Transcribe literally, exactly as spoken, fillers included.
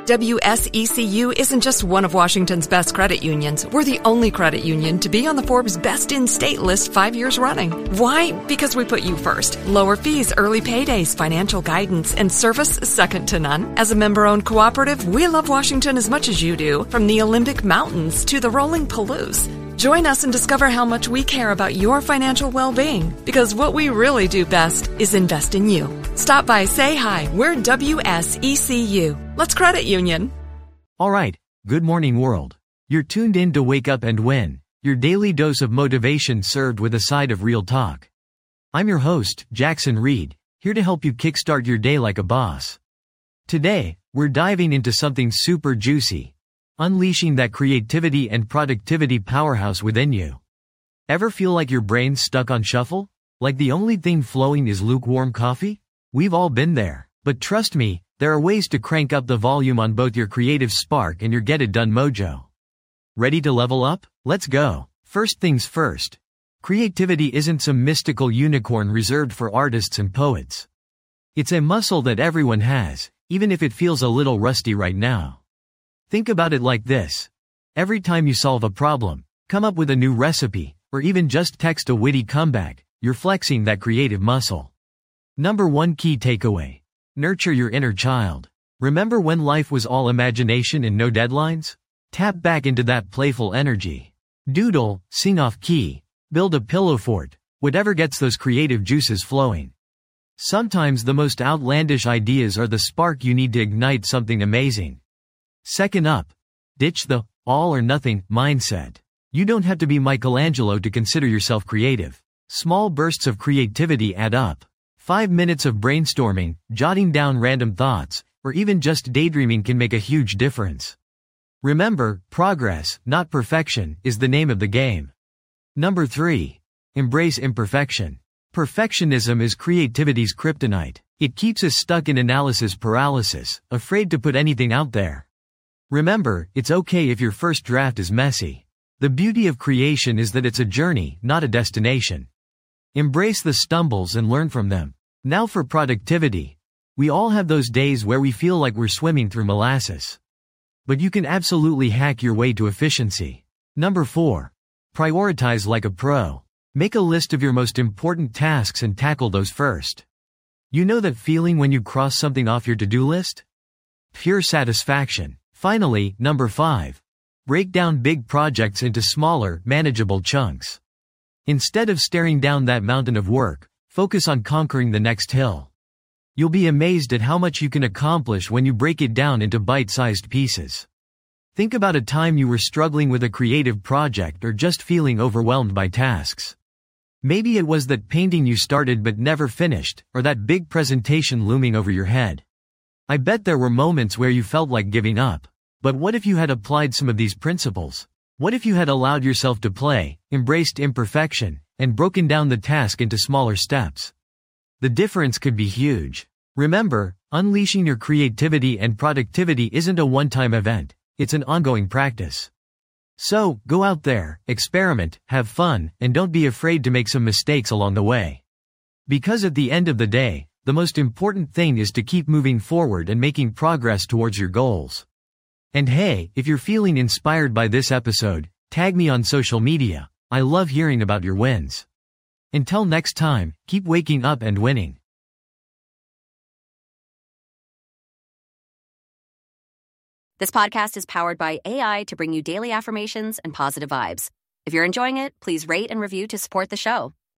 W S E C U isn't just one of Washington's best credit unions. We're the only credit union to be on the Forbes Best in State list five years running. Why? Because we put you first. Lower fees, early paydays, financial guidance, and service second to none. As a member-owned cooperative, we love Washington as much as you do, from the Olympic Mountains to the rolling Palouse. Join us and discover how much we care about your financial well-being, because what we really do best is invest in you. Stop by, say hi. We're W S E C U. Let's credit union. All right. Good morning, world. You're tuned in to Wake Up and Win, your daily dose of motivation served with a side of real talk. I'm your host, Jackson Reed, here to help you kickstart your day like a boss. Today, we're diving into something super juicy. Unleashing that creativity and productivity powerhouse within you. Ever feel like your brain's stuck on shuffle? Like the only thing flowing is lukewarm coffee? We've all been there. But trust me, there are ways to crank up the volume on both your creative spark and your get-it-done mojo. Ready to level up? Let's go. First things first. Creativity isn't some mystical unicorn reserved for artists and poets. It's a muscle that everyone has, even if it feels a little rusty right now. Think about it like this. Every time you solve a problem, come up with a new recipe, or even just text a witty comeback, you're flexing that creative muscle. Number one key takeaway. Nurture your inner child. Remember when life was all imagination and no deadlines? Tap back into that playful energy. Doodle, sing off key, build a pillow fort, whatever gets those creative juices flowing. Sometimes the most outlandish ideas are the spark you need to ignite something amazing. Second up, ditch the all or nothing mindset. You don't have to be Michelangelo to consider yourself creative. Small bursts of creativity add up. Five minutes of brainstorming, jotting down random thoughts, or even just daydreaming can make a huge difference. Remember, progress, not perfection, is the name of the game. Number three, embrace imperfection. Perfectionism is creativity's kryptonite. It keeps us stuck in analysis paralysis, afraid to put anything out there. Remember, it's okay if your first draft is messy. The beauty of creation is that it's a journey, not a destination. Embrace the stumbles and learn from them. Now for productivity. We all have those days where we feel like we're swimming through molasses. But you can absolutely hack your way to efficiency. Number four. Prioritize like a pro. Make a list of your most important tasks and tackle those first. You know that feeling when you cross something off your to-do list? Pure satisfaction. Finally, number five. Break down big projects into smaller, manageable chunks. Instead of staring down that mountain of work, focus on conquering the next hill. You'll be amazed at how much you can accomplish when you break it down into bite-sized pieces. Think about a time you were struggling with a creative project or just feeling overwhelmed by tasks. Maybe it was that painting you started but never finished, or that big presentation looming over your head. I bet there were moments where you felt like giving up. But what if you had applied some of these principles? What if you had allowed yourself to play, embraced imperfection, and broken down the task into smaller steps? The difference could be huge. Remember, unleashing your creativity and productivity isn't a one-time event, it's an ongoing practice. So, go out there, experiment, have fun, and don't be afraid to make some mistakes along the way. Because at the end of the day, the most important thing is to keep moving forward and making progress towards your goals. And hey, if you're feeling inspired by this episode, tag me on social media. I love hearing about your wins. Until next time, keep waking up and winning. This podcast is powered by A I to bring you daily affirmations and positive vibes. If you're enjoying it, please rate and review to support the show.